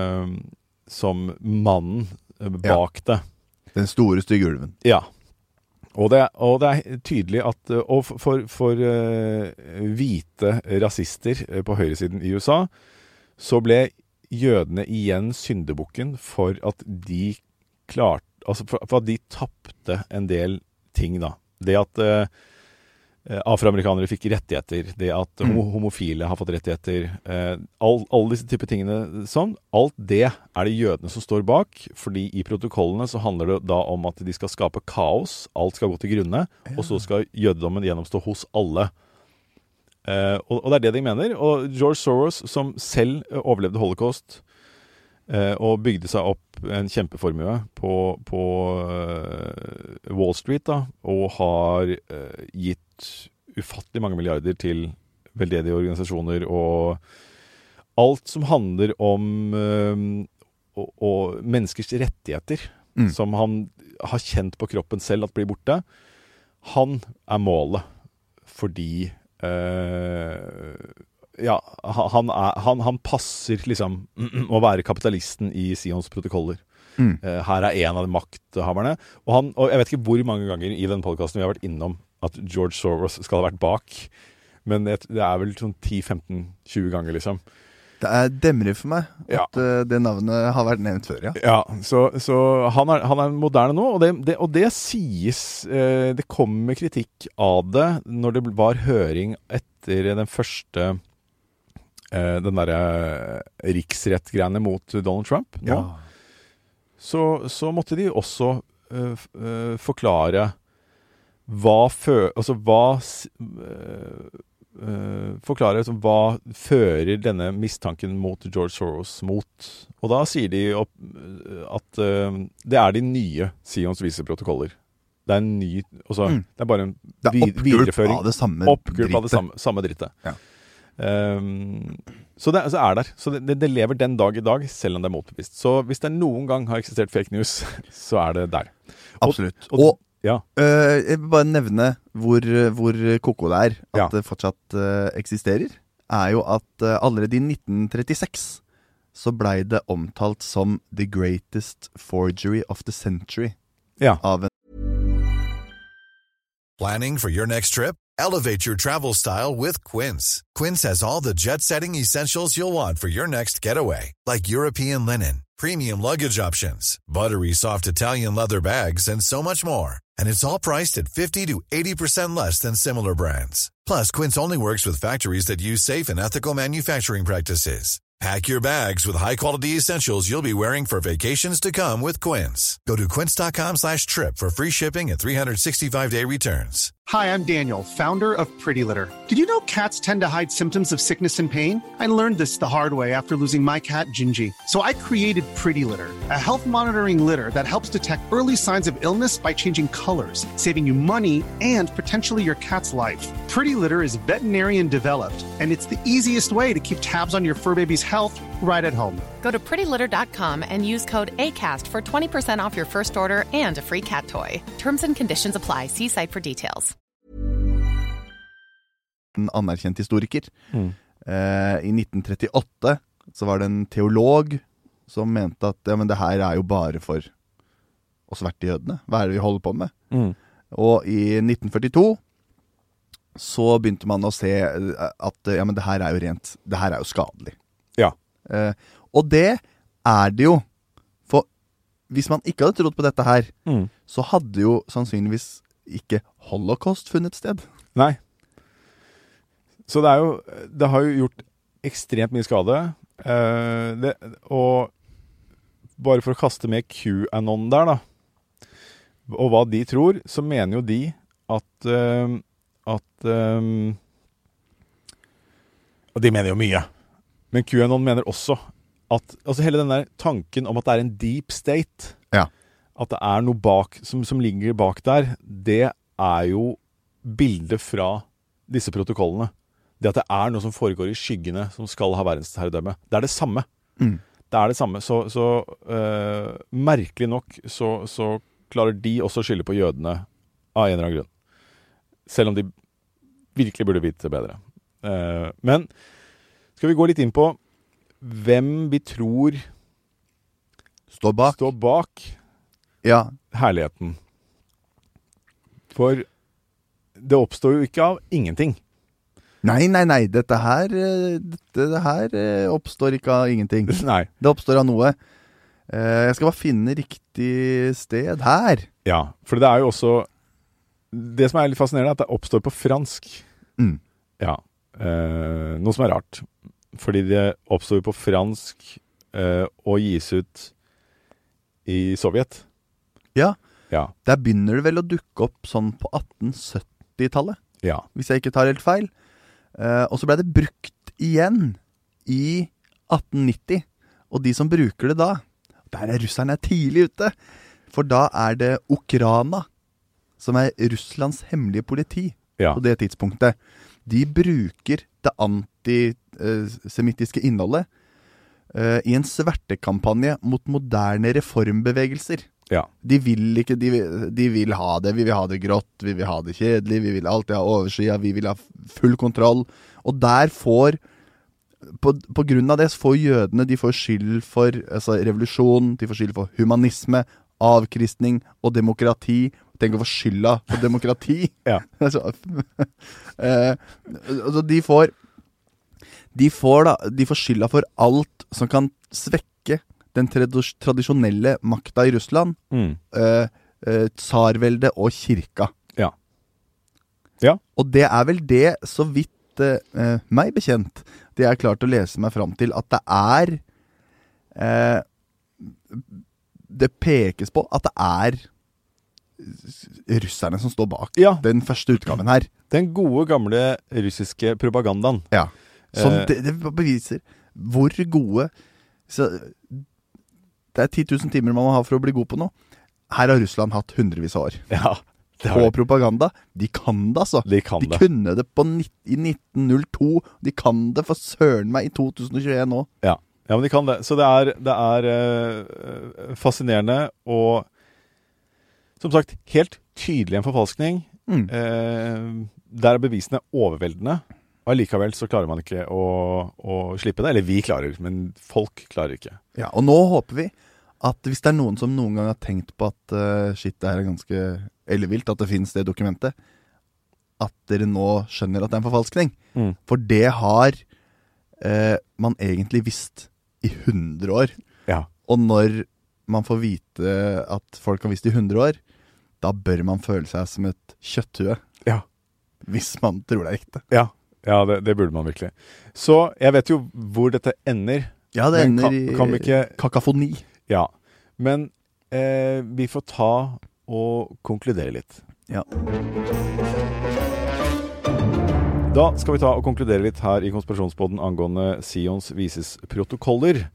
Speaker 1: mannen bak det.
Speaker 2: Den store stygge ulven.
Speaker 1: Ja. Og det tydelig at for hvite rasister på høyresiden i USA, så ble jødene igjen syndebukken for at de klarte, altså for at de tappte en del ting da. Det at afroamerikanere fikk rettigheter, det at homofile har fått rettigheter, alle disse type tingene sånn, alt det det jødene som står bak, fordi i protokollene så handler det da om at de skal skape kaos, alt skal gå til grunne, og så skal jødedommen gjennomstå hos alle. Og det det de mener, og George Soros, som selv overlevde holocaust, og bygde seg opp en kjempeformue på Wall Street da, og har gitt ufattelig mange milliarder til veldedige organisasjoner, og alt som handler om og menneskers rettigheter, som han har kjent på kroppen selv at blir borte, han målet. Fordi han passer liksom å være kapitalisten i Sions protokoller. Her en av de makthaverne. Og jeg vet ikke hvor mange ganger i den podcasten vi har vært innom at George Soros skal ha vært bak, men det vel sånn 10-15-20 ganger liksom.
Speaker 2: Det demrer for meg at det navnet har vært nevnt før,
Speaker 1: så han moderne nå, og det sies, det kommer kritikk av det når det var høring etter den første, den der riksrettgreiene mot Donald Trump nå. Så måtte de også forklare hva fører denne mistanken mot George Soros mot. Og da sier de at det de nye Sions viseprotokoller. Det en ny, det bare en videreføring. Oppgulp av det samme drittet. Ja. Så det der. Så det lever den dag i dag, selv om det motbevist. Så hvis det noen gang har eksistert fake news, så det der.
Speaker 2: Absolutt. Og jeg vil bare nevne hvor koko det at det fortsatt eksisterer, jo at allerede i 1936 så ble det omtalt som the greatest forgery of the century. Av
Speaker 7: Planning for your next trip? Elevate your travel style with Quince. Quince has all the jet-setting essentials you'll want for your next getaway, like European linen, premium luggage options, buttery soft Italian leather bags, and so much more. And it's all priced at 50 to 80% less than similar brands. Plus, Quince only works with factories that use safe and ethical manufacturing practices. Pack your bags with high-quality essentials you'll be wearing for vacations to come with Quince. Go to quince.com/trip for free shipping and 365-day returns.
Speaker 8: Hi, I'm Daniel, founder of Pretty Litter. Did you know cats tend to hide symptoms of sickness and pain? I learned this the hard way after losing my cat, Gingy. So I created Pretty Litter, a health monitoring litter that helps detect early signs of illness by changing colors, saving you money and potentially your cat's life. Pretty Litter is veterinarian developed, and it's the easiest way to keep tabs on your fur baby's health right at home.
Speaker 9: Go to prettylitter.com and use code ACAST for 20% off your first order and a free cat toy. Terms and conditions apply. See site for details.
Speaker 2: En anerkjent historiker. I 1938 så var det en teolog som mente at men det her jo bare for oss vertejødene. Hva det vi holder på med? Og i 1942 så begynte man å se at men det her jo rent, det her jo skadelig. Og det det jo. For hvis man ikke hadde trodd på dette her, så hadde jo sannsynligvis ikke Holocaust funnet sted.
Speaker 1: Nei. Så det har jo gjort ekstremt mye skade. Og bare for å kaste med QAnon der da, og hva de tror, så mener jo de at og de mener jo mye. Men QAnon mener også at hele den der tanken om at det en deep state, at det noe bak, som ligger bak der, det jo bildet fra disse protokollene. Det at det noe som foregår i skyggene som skal ha verdensherredømme. Det det samme. Det det samme. Så merkelig nok så klarer de også å skylde på jødene av en eller annen grunn. Selv om de virkelig burde vite bedre. Men skal vi gå litt inn på hvem vi tror står bak herligheten. For det oppstår jo ikke av ingenting.
Speaker 2: Nei. Dette her oppstår ikke av ingenting.
Speaker 1: Nei.
Speaker 2: Det oppstår av noe. Jeg skal bare finne riktig sted her.
Speaker 1: Ja, for det jo også det som litt fascinerende at det oppstår på fransk. Ja. Noe som rart. Fordi det oppstår på fransk og gis ut i Sovjet. Ja. Der begynner det vel å dukke opp sånn på 1870-tallet. Ja. Hvis jeg ikke tar helt feil. Og så ble det brukt igjen i 1890. Og de som bruker det da, der russerne tidlig ute. For da det Ukraina, som Russlands hemmelige politi,
Speaker 2: på det tidspunktet. De bruker det antisemittiske innholdet i en svertekampanje mot moderne reformbevegelser.
Speaker 1: Ja.
Speaker 2: De vil ikke, de vil ha det, vi vil ha det grått, vi vil ha det kjedelig, vi vil alltid ha oversida, vi vil ha full kontroll. Og der får, på grunn av det, så får jødene, de får skyld for revolusjon, de får skyld for humanisme, avkristning og demokrati. Tenk å få skylda for demokrati.
Speaker 1: Ja.
Speaker 2: De får skylda for alt som kan svekke den tradisjonelle makta i Russland, tsarvelde og kirka.
Speaker 1: Ja. Ja.
Speaker 2: Og det vel det, så vidt meg bekjent, det jeg klart å lese meg fram til, at det det pekes på at det russerne som står bak den første utgaven her.
Speaker 1: Den gode, gamle russiske propagandaen.
Speaker 2: Ja. Som det beviser hvor gode... Så det 10 000 timer man må ha for å bli god på noe. Her har Russland hatt hundrevis av år.
Speaker 1: Ja,
Speaker 2: på propaganda. De kan det, altså.
Speaker 1: De
Speaker 2: kunne det i 1902. De kan det for søren meg i 2021 nå.
Speaker 1: Ja, men de kan det. Så det er fascinerende og som sagt, helt tydelig en forfalskning. Der bevisene overveldende. Og likevel så klarer man ikke å slippe det. Eller vi klarer, men folk klarer ikke. Ja,
Speaker 2: og nå håper vi at hvis det noen som noen gang har tenkt på at shit, det her ganske ellevilt, at det finnes det dokumentet, at dere nå skjønner at det en forfalskning. For det har man egentlig visst i 100 år.
Speaker 1: Ja.
Speaker 2: Og når man får vite at folk har visst i 100 år, da bør man føle seg som et kjøtthue.
Speaker 1: Ja.
Speaker 2: Hvis man tror det ekte.
Speaker 1: Ja, det burde man virkelig. Så jeg vet jo hvor dette ender.
Speaker 2: Ja, det ender i kakafoni.
Speaker 1: Ja, men vi får ta og konkludere litt.
Speaker 2: Ja.
Speaker 1: Da skal vi ta og konkludere litt her i Konspirasjonspodden angående Sions vises protokoller.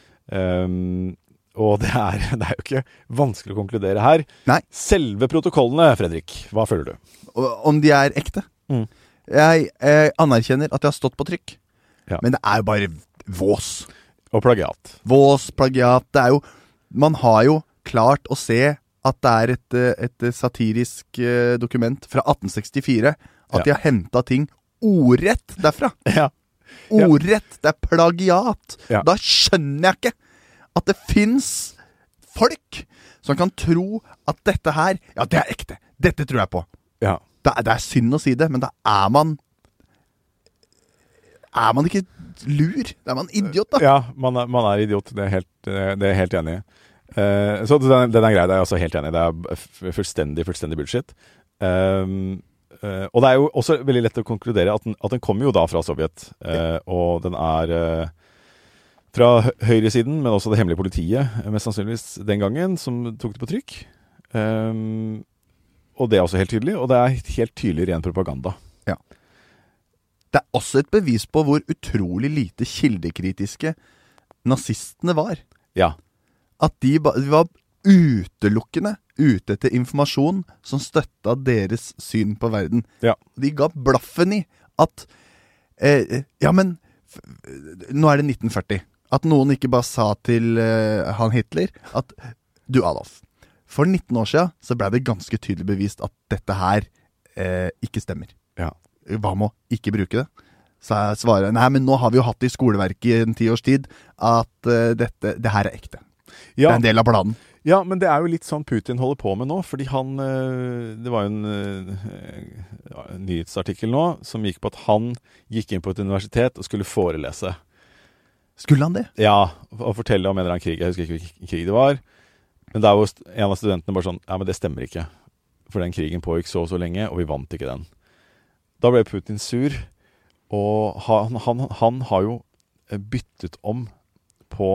Speaker 1: Og det er jo ikke vanskelig å konkludere her.
Speaker 2: Nei.
Speaker 1: Selve protokollene, Fredrik, hva føler du?
Speaker 2: Om de ekte? Jeg anerkjenner at jeg har stått på trykk. Ja. Men det jo bare vås.
Speaker 1: Og plagiat.
Speaker 2: Vås, plagiat. Det jo, man har jo klart å se at det et satirisk dokument fra 1864. At de har hentet ting ordrett derfra.
Speaker 1: Ja.
Speaker 2: Ordrett, det plagiat.
Speaker 1: Ja.
Speaker 2: Da skjønner jeg ikke at det finnes folk som kan tro at dette her, ja, det ekte. Dette tror jeg på.
Speaker 1: Ja.
Speaker 2: Det synd å si det, men da man ikke lur. Da man idiot, da.
Speaker 1: Ja, man idiot. Det er jeg helt enig i. Så den grei, det er jeg også helt enig i. Det er fullstendig bullshit. Og det er jo også veldig lett å konkludere at den kommer jo da fra Sovjet, og den fra høyresiden, men også det hemmelige politiet, mest sannsynligvis den gangen, som tok det på trykk. Og det er også helt tydelig, og det er helt tydelig ren propaganda.
Speaker 2: Ja. Det er også et bevis på hvor utrolig lite kildekritiske nazistene var.
Speaker 1: Ja.
Speaker 2: At de var utelukkende ute etter informasjon som støttet deres syn på verden.
Speaker 1: Ja.
Speaker 2: De ga blaffen i at ja, men nå det 1940. At noen ikke bare sa til han Hitler at du Adolf, for 19 år siden så ble det ganske tydelig bevist at dette her ikke stemmer.
Speaker 1: Ja.
Speaker 2: Hva må ikke bruke det? Så jeg svarer, nei, men nå har vi jo hatt det i skoleverket i en 10 års tid at det her ekte.
Speaker 1: Ja.
Speaker 2: Det en del av planen.
Speaker 1: Ja, men det jo litt sånn Putin holder på med nå, fordi det var jo en nyhetsartikkel nå som gikk på at han gikk inn på et universitet og skulle forelese.
Speaker 2: Skulle han det?
Speaker 1: Ja, og fortelle om en eller annen krig. Jeg husker ikke hvilken krig det var. Men da jo en av studentene bare sånn, ja, men det stemmer ikke. For den krigen pågikk så lenge, og vi vant ikke den. Da ble Putin sur, og han har jo byttet om på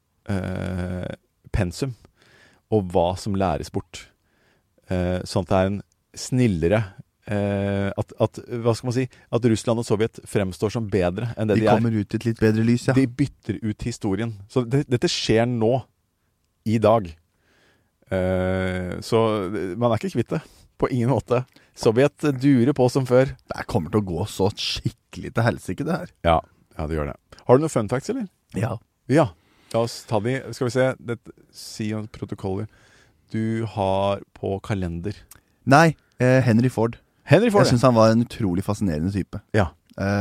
Speaker 1: pensum og hva som læres bort. Sånn at det en snillere hva skal man si, at Russland og Sovjet fremstår som bedre enn det de
Speaker 2: kommer ut i et litt bedre lys, ja.
Speaker 1: De bytter ut historien. Så dette skjer nå, i dag. Så man ikke kvitt det, på ingen måte. Sovjet durer på som før.
Speaker 2: Det kommer til å gå så skikkelig til helsike det her.
Speaker 1: Ja, det gjør det. Har du noen fun facts, eller?
Speaker 2: Ja.
Speaker 1: Ja, la oss ta de. Skal vi se, Sion-protokollet du har på kalender.
Speaker 2: Nei, Henry Ford.
Speaker 1: Henry Ford,
Speaker 2: Jeg synes han var en utrolig fascinerende type.
Speaker 1: Ja.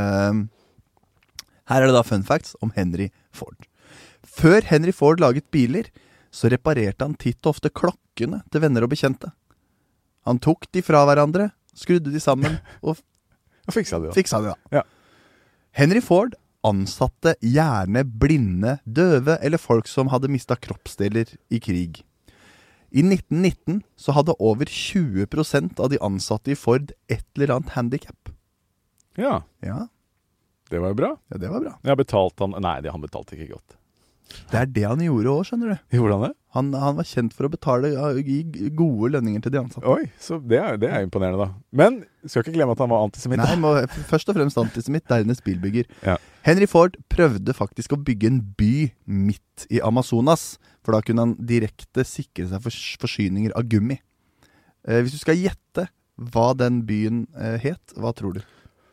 Speaker 2: Her det da fun facts om Henry Ford. Før Henry Ford laget biler, så reparerte han titt og ofte klokkene til venner og bekjente. Han tok de fra hverandre, skrudde de sammen og
Speaker 1: fiksa de da.
Speaker 2: Ja. Henry Ford ansatte gjerne blinde, døve eller folk som hadde mistet kroppsdeler i krig. I 1919 så hadde over 20% av de ansatte i Ford et eller annet handicap.
Speaker 1: Ja. Det var jo bra.
Speaker 2: Ja, det var bra.
Speaker 1: Jeg betalte han... Nei, han betalte ikke godt.
Speaker 2: Det det han gjorde også, skjønner du.
Speaker 1: Gjorde han det?
Speaker 2: Han var kjent for å betale gi gode lønninger til de ansatte.
Speaker 1: Oi, så det er imponerende da. Men, skal ikke glemme at han var antisemitt.
Speaker 2: Nei, først og fremst antisemitt, dernest bilbygger.
Speaker 1: Ja.
Speaker 2: Henry Ford prøvde faktisk å bygge en by midt i Amazonas, for da kunne han direkte sikre seg forsyninger av gummi. Hvis du skal gjette hva den byen het, hva tror du?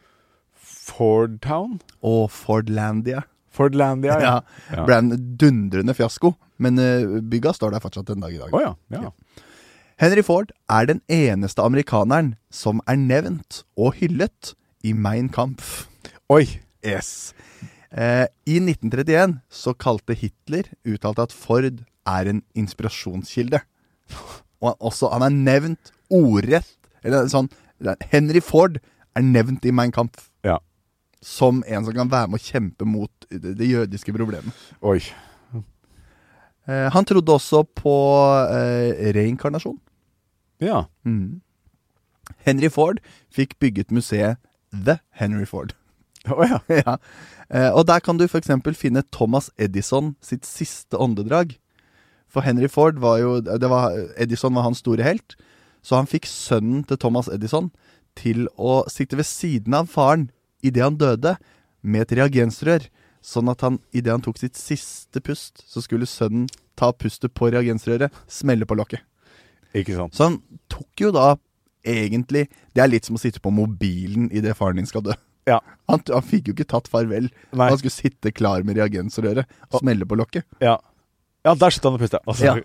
Speaker 1: Fordtown?
Speaker 2: Og Fordlandia.
Speaker 1: Fordlandia, ja.
Speaker 2: Ble en dundrende fiasko, men bygga står der fortsatt en dag i dag.
Speaker 1: Ja.
Speaker 2: Henry Ford den eneste amerikaneren som nevnt og hyllet i Mein Kampf.
Speaker 1: Oi!
Speaker 2: Yes. I 1931 så uttalte at Ford en inspirasjonskilde. Og han nevnt ordrett, eller sånn, Henry Ford nevnt i Mein Kampf.
Speaker 1: Ja.
Speaker 2: Som en som kan være med å kjempe mot det jødiske problemet.
Speaker 1: Oi.
Speaker 2: Han trodde også på reinkarnasjon.
Speaker 1: Ja.
Speaker 2: Henry Ford fikk bygget museet The Henry Ford.
Speaker 1: Ja.
Speaker 2: Og der kan du for eksempel finne Thomas Edison sitt siste åndedrag. For Henry Ford Edison var hans store helt, så han fikk sønnen til Thomas Edison til å sitte ved siden av faren i det han døde med et reagensrør, sånn at i det han tok sitt siste pust, så skulle sønnen ta pustet på reagensrøret, smelle på lokket.
Speaker 1: Ikke sant.
Speaker 2: Så han tok jo da egentlig, det litt som å sitte på mobilen i det faren din skal dø.
Speaker 1: Ja.
Speaker 2: Han fikk jo ikke tatt farvel.
Speaker 1: Nei.
Speaker 2: Han skulle sitte klar med reagensrøret og smelle på lokket.
Speaker 1: Ja, der sitter han og puster. Altså,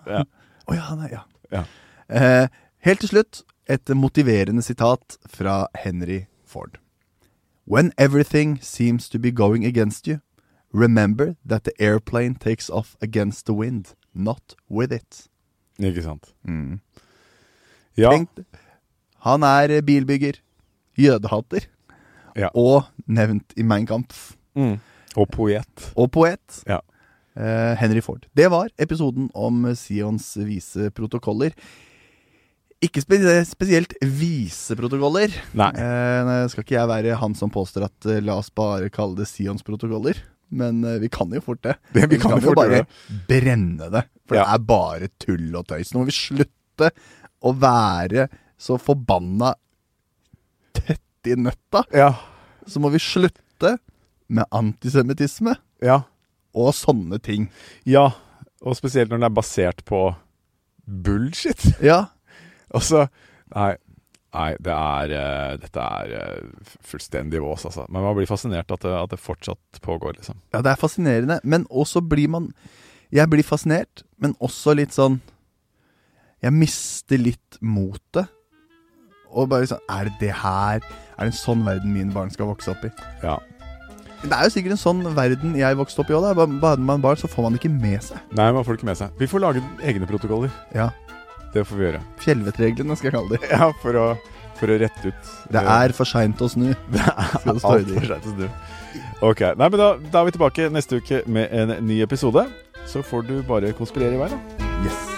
Speaker 2: ja. Helt til slutt, et motiverende sitat fra Henry Ford. When everything seems to be going against you, remember that the airplane takes off against the wind, not with it.
Speaker 1: Ikke sant. Ja.
Speaker 2: Tenk, han bilbygger, jødehater, og nevnt i Mein Kampf.
Speaker 1: Og poet. Ja.
Speaker 2: Henry Ford. Det var episoden om Sions vise protokoller. Ikke spesielt vise protokoller.
Speaker 1: Nei.
Speaker 2: Skal ikke jeg være han som påstår at la oss bare kalle det Sions protokoller, men vi kan jo fort det. Vi kan jo bare brenne det, for det bare tull og tøys. Nå må vi slutte å være så forbanna tett i nøtta.
Speaker 1: Ja.
Speaker 2: Så må vi slutte med antisemittisme.
Speaker 1: Ja.
Speaker 2: Og sånne ting.
Speaker 1: Ja, og spesielt når den basert på bullshit.
Speaker 2: Ja.
Speaker 1: Og så, nei, dette fullstendig vås, altså. Men man blir fascinert at det fortsatt pågår, liksom.
Speaker 2: Ja, det fascinerende, men også jeg blir fascinert, men også litt sånn, jeg mister litt motet. Og bare sånn, det en sånn verden mine barn skal vokse opp i?
Speaker 1: Ja.
Speaker 2: Det jo sikkert en sånn verden jeg vokste opp i også, da. Bare man barn, så får man ikke med seg.
Speaker 1: Nei, man får ikke med seg. Vi får lage egne protokoller.
Speaker 2: Ja.
Speaker 1: Det får vi gjøre.
Speaker 2: Fjellvettreglene skal jeg kalle det.
Speaker 1: Ja, for å rette ut.
Speaker 2: Det for sent å snu.
Speaker 1: Det alt for sent å snu. Ok, nei, men da vi tilbake neste uke med en ny episode. Så får du bare konspirere i vei da.
Speaker 2: Yes.